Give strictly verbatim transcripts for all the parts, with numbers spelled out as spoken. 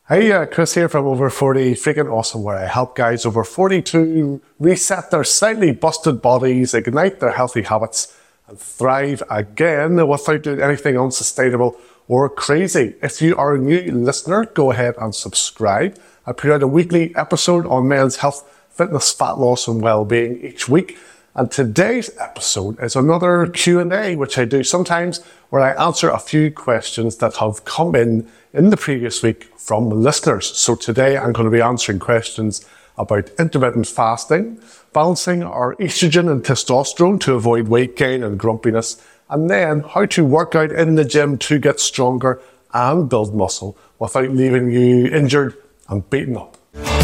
Hey, uh, Chris here from Over forty Freaking Awesome, where I help guys over forty to reset their slightly busted bodies, ignite their healthy habits, and thrive again without doing anything unsustainable or crazy. If you are a new listener, go ahead and subscribe. I put out a weekly episode on men's health, fitness, fat loss, and well-being each week. And today's episode is another Q and A, which I do sometimes, where I answer a few questions that have come in in the previous week from listeners. So today I'm going to be answering questions about intermittent fasting, balancing our estrogen and testosterone to avoid weight gain and grumpiness, and then how to work out in the gym to get stronger and build muscle without leaving you injured and beaten up.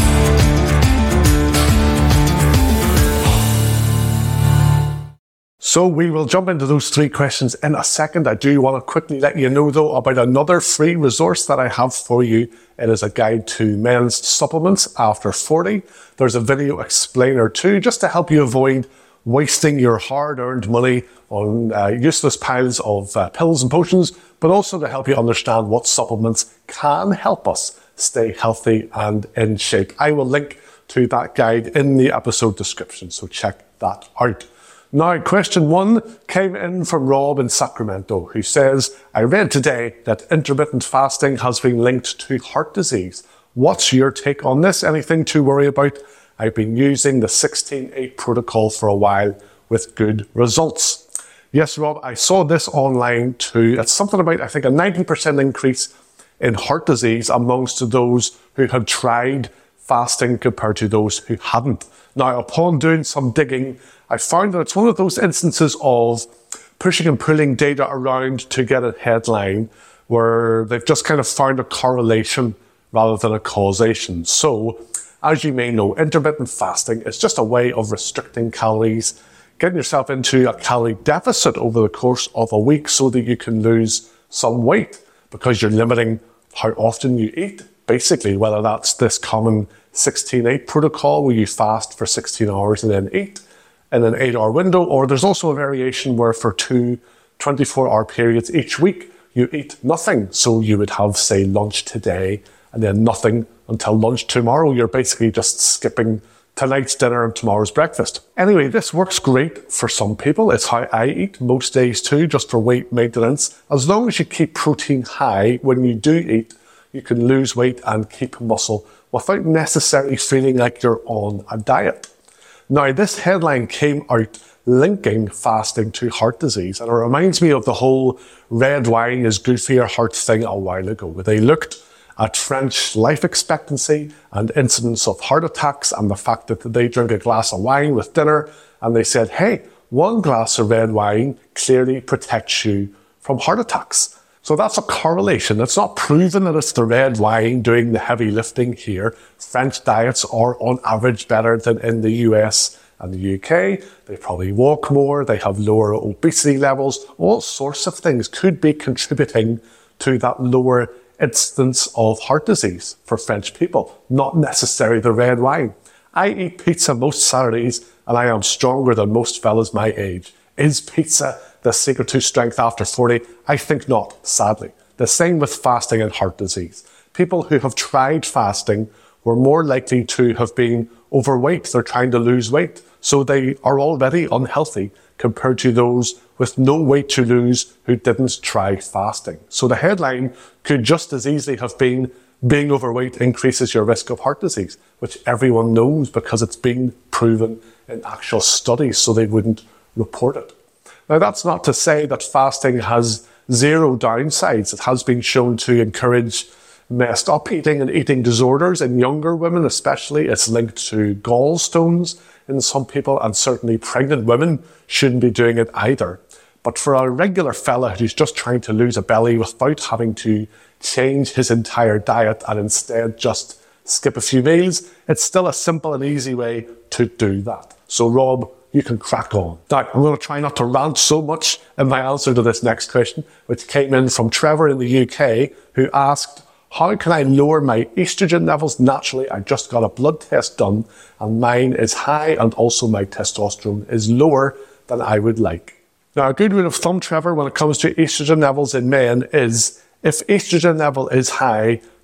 So we will jump into those three questions in a second. I do want to quickly let you know though about another free resource that I have for you. It is a guide to men's supplements after forty. There's a video explainer too, just to help you avoid wasting your hard-earned money on uh, useless piles of uh, pills and potions, but also to help you understand what supplements can help us stay healthy and in shape. I will link to that guide in the episode description, so check that out. Now, question one came in from Rob in Sacramento, who says, I read today that intermittent fasting has been linked to heart disease. What's your take on this? Anything to worry about? I've been using the sixteen eight protocol for a while with good results. Yes, Rob, I saw this online too. It's something about, I think, a ninety percent increase in heart disease amongst those who had tried fasting compared to those who hadn't. Now, upon doing some digging, I found that it's one of those instances of pushing and pulling data around to get a headline where they've just kind of found a correlation rather than a causation. So, as you may know, intermittent fasting is just a way of restricting calories, getting yourself into a calorie deficit over the course of a week so that you can lose some weight because you're limiting how often you eat. Basically, whether that's this common sixteen eight protocol where you fast for sixteen hours and then eat in an eight hour window, or there's also a variation where for two twenty-four hour periods each week, you eat nothing. So you would have, say, lunch today and then nothing until lunch tomorrow. You're basically just skipping tonight's dinner and tomorrow's breakfast. Anyway, this works great for some people. It's how I eat most days too, just for weight maintenance. As long as you keep protein high when you do eat, you can lose weight and keep muscle without necessarily feeling like you're on a diet. Now, this headline came out linking fasting to heart disease, and it reminds me of the whole red wine is good for your heart thing a while ago, where they looked at French life expectancy and incidence of heart attacks and the fact that they drink a glass of wine with dinner, and they said, hey, one glass of red wine clearly protects you from heart attacks. So that's a correlation. It's not proven that it's the red wine doing the heavy lifting here. French diets are on average better than in the U S and the U K. They probably walk more. They have lower obesity levels. All sorts of things could be contributing to that lower instance of heart disease for French people, not necessarily the red wine. I eat pizza most Saturdays and I am stronger than most fellas my age. Is pizza the secret to strength after forty? I think not, sadly. The same with fasting and heart disease. People who have tried fasting were more likely to have been overweight. They're trying to lose weight, so they are already unhealthy compared to those with no weight to lose who didn't try fasting. So the headline could just as easily have been, being overweight increases your risk of heart disease, which everyone knows because it's been proven in actual studies, so they wouldn't report it. Now, that's not to say that fasting has zero downsides. It has been shown to encourage messed up eating and eating disorders in younger women, especially. It's linked to gallstones in some people, and certainly pregnant women shouldn't be doing it either. But for a regular fella who's just trying to lose a belly without having to change his entire diet and instead just skip a few meals, it's still a simple and easy way to do that. So, Rob, you can crack on. Now, I'm going to try not to rant so much in my answer to this next question, which came in from Trevor in the U K, who asked, how can I lower my estrogen levels naturally? I just got a blood test done and mine is high, and also my testosterone is lower than I would like. Now, a good rule of thumb, Trevor, when it comes to estrogen levels in men is if estrogen level is high,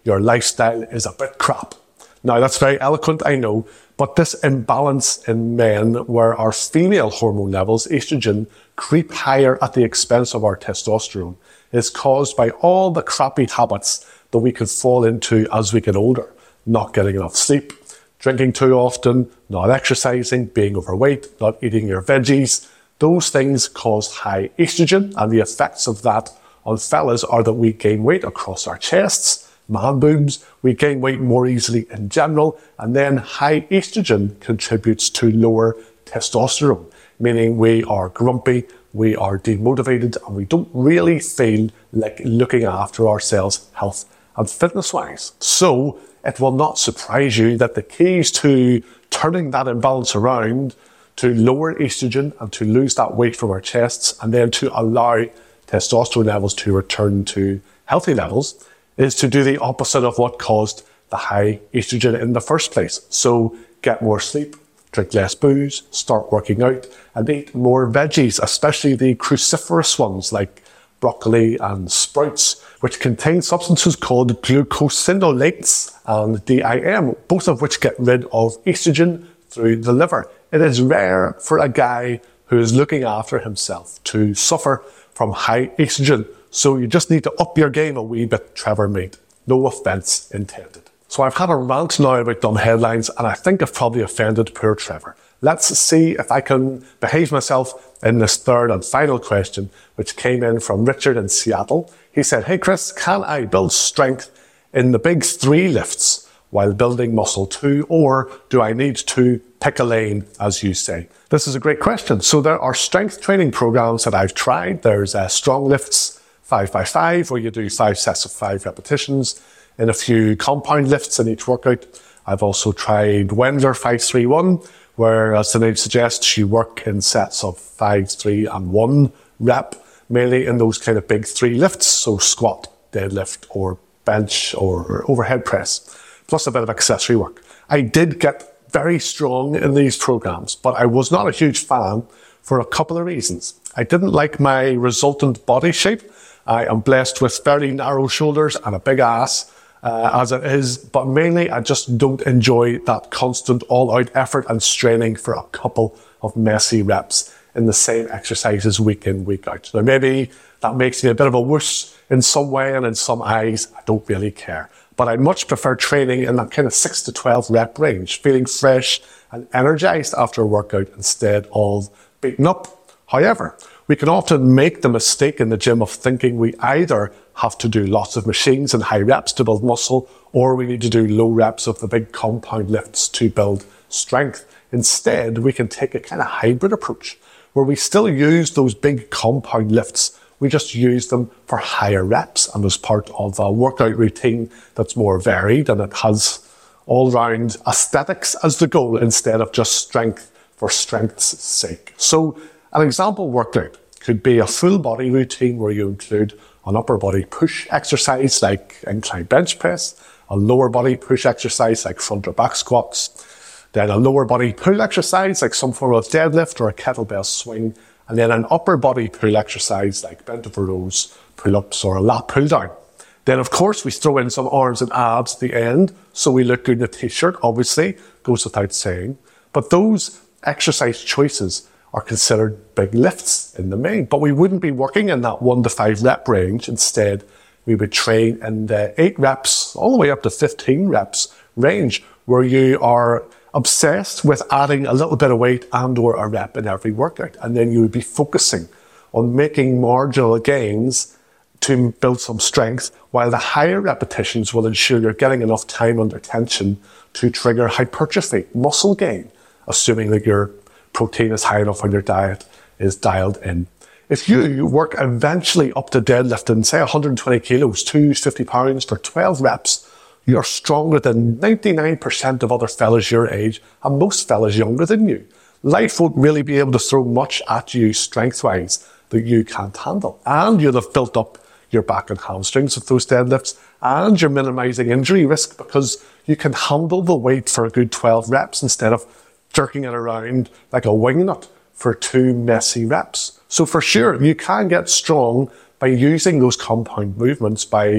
your lifestyle is a bit crap. Now, that's very eloquent, I know, but this imbalance in men where our female hormone levels, estrogen, creep higher at the expense of our testosterone is caused by all the crappy habits that we could fall into as we get older. Not getting enough sleep, drinking too often, not exercising, being overweight, not eating your veggies. Those things cause high estrogen, and the effects of that on fellas are that we gain weight across our chests, man boobs, we gain weight more easily in general, and then high estrogen contributes to lower testosterone, meaning we are grumpy, we are demotivated, and we don't really feel like looking after ourselves health and fitness wise. So it will not surprise you that the keys to turning that imbalance around, to lower estrogen and to lose that weight from our chests, and then to allow testosterone levels to return to healthy levels, is to do the opposite of what caused the high estrogen in the first place. So get more sleep, drink less booze, start working out, and eat more veggies, especially the cruciferous ones like broccoli and sprouts, which contain substances called glucosinolates and D I M, both of which get rid of estrogen through the liver. It is rare for a guy who is looking after himself to suffer from high estrogen. So you just need to up your game a wee bit, Trevor mate. No offence intended. So I've had a rant now about dumb headlines, and I think I've probably offended poor Trevor. Let's see if I can behave myself in this third and final question, which came in from Richard in Seattle. He said, "Hey Chris, can I build strength in the big three lifts while building muscle too, or do I need to pick a lane, as you say?" This is a great question. So there are strength training programs that I've tried. There's uh, Strong Lifts five by five, where you do five sets of five repetitions in a few compound lifts in each workout. I've also tried Wendler five three one, where, as the name suggests, you work in sets of five, three, and one rep, mainly in those kind of big three lifts, so squat, deadlift, or bench, or overhead press, plus a bit of accessory work. I did get very strong in these programs, but I was not a huge fan for a couple of reasons. I didn't like my resultant body shape. I am blessed with very narrow shoulders and a big ass, uh, as it is, but mainly I just don't enjoy that constant all-out effort and straining for a couple of messy reps in the same exercises week in, week out. Now maybe that makes me a bit of a wuss in some way, and in some eyes, I don't really care. But I much prefer training in that kind of six to twelve rep range, feeling fresh and energized after a workout instead of beaten up. However, we can often make the mistake in the gym of thinking we either have to do lots of machines and high reps to build muscle, or we need to do low reps of the big compound lifts to build strength. Instead, we can take a kind of hybrid approach where we still use those big compound lifts. We just use them for higher reps and as part of a workout routine that's more varied, and it has all-round aesthetics as the goal instead of just strength for strength's sake. So an example workout could be a full body routine where you include an upper body push exercise like incline bench press, a lower body push exercise like front or back squats, then a lower body pull exercise like some form of deadlift or a kettlebell swing, and then an upper body pull exercise like bent over rows, pull-ups, or a lat pull down. Then of course we throw in some arms and abs at the end, so we look good in a t-shirt, obviously, goes without saying. But those exercise choices are considered big lifts in the main, but we wouldn't be working in that one to five rep range. Instead, we would train in the eight reps all the way up to fifteen reps range, where you are obsessed with adding a little bit of weight and or a rep in every workout. And then you would be focusing on making marginal gains to build some strength, while the higher repetitions will ensure you're getting enough time under tension to trigger hypertrophy, muscle gain, assuming that your protein is high enough on your diet is dialed in. If you work eventually up to deadlifting, say one hundred twenty kilos, two hundred fifty pounds for twelve reps, you're stronger than ninety-nine percent of other fellas your age and most fellas younger than you. Life won't really be able to throw much at you strength-wise that you can't handle. And you'll have built up your back and hamstrings with those deadlifts, and you're minimizing injury risk because you can handle the weight for a good twelve reps instead of jerking it around like a wingnut for two messy reps. So for sure, you can get strong by using those compound movements, by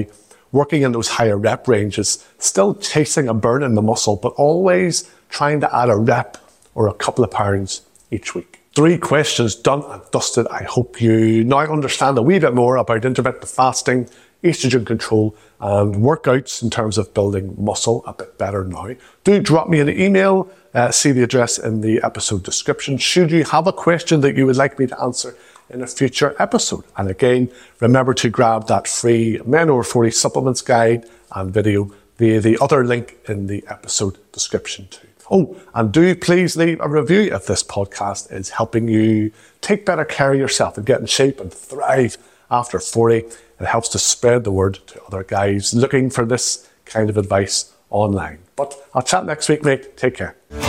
working in those higher rep ranges, still chasing a burn in the muscle, but always trying to add a rep or a couple of pounds each week. Three questions done and dusted. I hope you now understand a wee bit more about intermittent fasting, estrogen control, and workouts in terms of building muscle a bit better now. Do drop me an email, uh, see the address in the episode description, should you have a question that you would like me to answer in a future episode. And again, remember to grab that free Men Over forty supplements guide and video via the other link in the episode description too. Oh, and do please leave a review if this podcast is helping you take better care of yourself and get in shape and thrive after forty. It helps to spread the word to other guys looking for this kind of advice online. But I'll chat next week, mate. Take care.